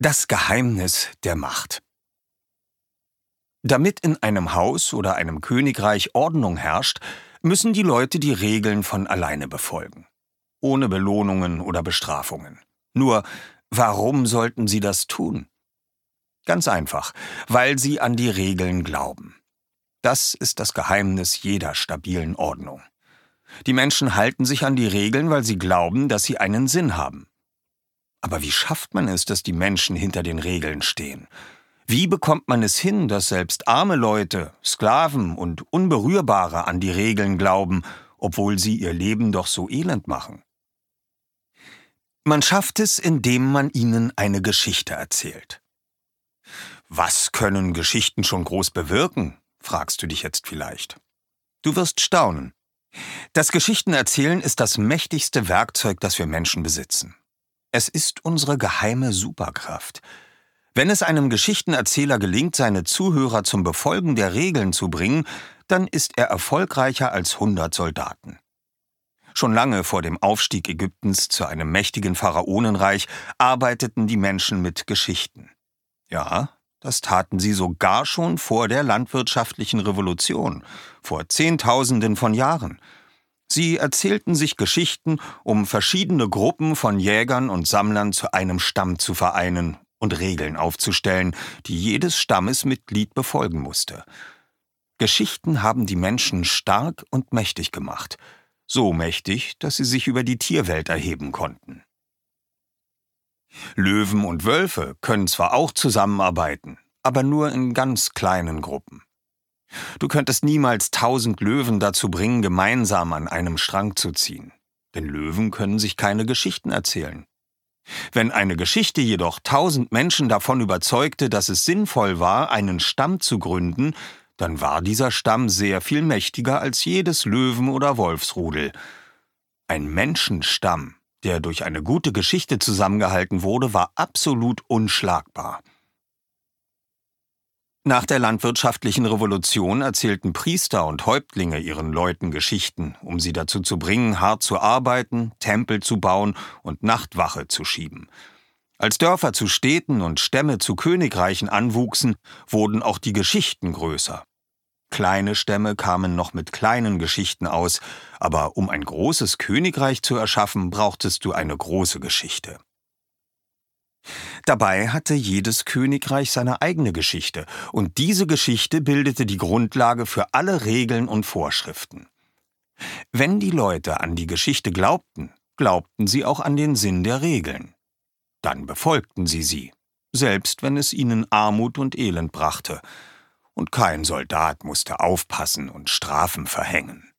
Das Geheimnis der Macht. Damit in einem Haus oder einem Königreich Ordnung herrscht, müssen die Leute die Regeln von alleine befolgen. Ohne Belohnungen oder Bestrafungen. Nur, warum sollten sie das tun? Ganz einfach, weil sie an die Regeln glauben. Das ist das Geheimnis jeder stabilen Ordnung. Die Menschen halten sich an die Regeln, weil sie glauben, dass sie einen Sinn haben. Aber wie schafft man es, dass die Menschen hinter den Regeln stehen? Wie bekommt man es hin, dass selbst arme Leute, Sklaven und Unberührbare an die Regeln glauben, obwohl sie ihr Leben doch so elend machen? Man schafft es, indem man ihnen eine Geschichte erzählt. Was können Geschichten schon groß bewirken, fragst du dich jetzt vielleicht. Du wirst staunen. Das Geschichtenerzählen ist das mächtigste Werkzeug, das wir Menschen besitzen. Es ist unsere geheime Superkraft. Wenn es einem Geschichtenerzähler gelingt, seine Zuhörer zum Befolgen der Regeln zu bringen, dann ist er erfolgreicher als 100 Soldaten. Schon lange vor dem Aufstieg Ägyptens zu einem mächtigen Pharaonenreich arbeiteten die Menschen mit Geschichten. Ja, das taten sie sogar schon vor der landwirtschaftlichen Revolution, vor Zehntausenden von Jahren. Sie erzählten sich Geschichten, um verschiedene Gruppen von Jägern und Sammlern zu einem Stamm zu vereinen und Regeln aufzustellen, die jedes Stammesmitglied befolgen musste. Geschichten haben die Menschen stark und mächtig gemacht, so mächtig, dass sie sich über die Tierwelt erheben konnten. Löwen und Wölfe können zwar auch zusammenarbeiten, aber nur in ganz kleinen Gruppen. Du könntest niemals 1000 Löwen dazu bringen, gemeinsam an einem Strang zu ziehen. Denn Löwen können sich keine Geschichten erzählen. Wenn eine Geschichte jedoch 1000 Menschen davon überzeugte, dass es sinnvoll war, einen Stamm zu gründen, dann war dieser Stamm sehr viel mächtiger als jedes Löwen- oder Wolfsrudel. Ein Menschenstamm, der durch eine gute Geschichte zusammengehalten wurde, war absolut unschlagbar. Nach der landwirtschaftlichen Revolution erzählten Priester und Häuptlinge ihren Leuten Geschichten, um sie dazu zu bringen, hart zu arbeiten, Tempel zu bauen und Nachtwache zu schieben. Als Dörfer zu Städten und Stämme zu Königreichen anwuchsen, wurden auch die Geschichten größer. Kleine Stämme kamen noch mit kleinen Geschichten aus, aber um ein großes Königreich zu erschaffen, brauchtest du eine große Geschichte. Dabei hatte jedes Königreich seine eigene Geschichte, und diese Geschichte bildete die Grundlage für alle Regeln und Vorschriften. Wenn die Leute an die Geschichte glaubten, glaubten sie auch an den Sinn der Regeln. Dann befolgten sie, selbst wenn es ihnen Armut und Elend brachte, und kein Soldat musste aufpassen und Strafen verhängen.